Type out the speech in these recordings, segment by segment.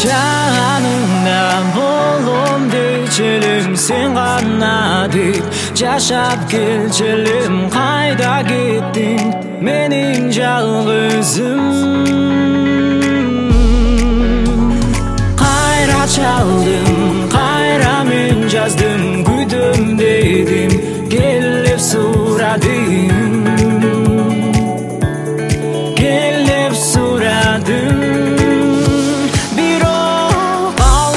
Жаныңда болом дейчелим, сен гана деп жашап келчелим. Кайда кеттиң менин жалгызым? Кайра чалдым, кайра мен жаздым, күтөм дедим, келип сурадым, келип сурадым. Бирок ал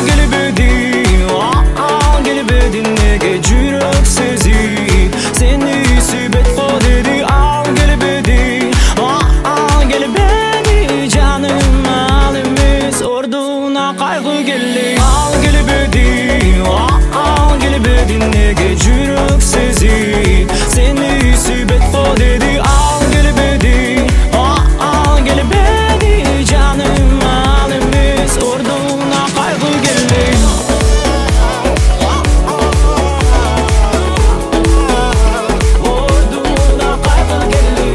келбеди, неге жүрөк сезип сени сүйбөт го деди. Ал келбеди, жаным ал эмес, ордуна кайгы келди. Ал келбеди, неге жүрөк сезип сени сүйбөт го деди. Ал келбеди, жаным ал эмес, ордуна кайгы келди. Ордуна кайгы келди.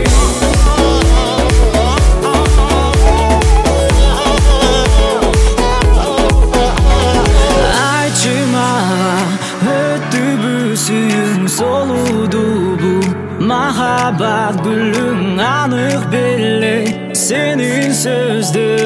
Айтчы мага, өттүбү сүйүң, солудубу махаббат гүлүң? Анык беле сенин сөздөр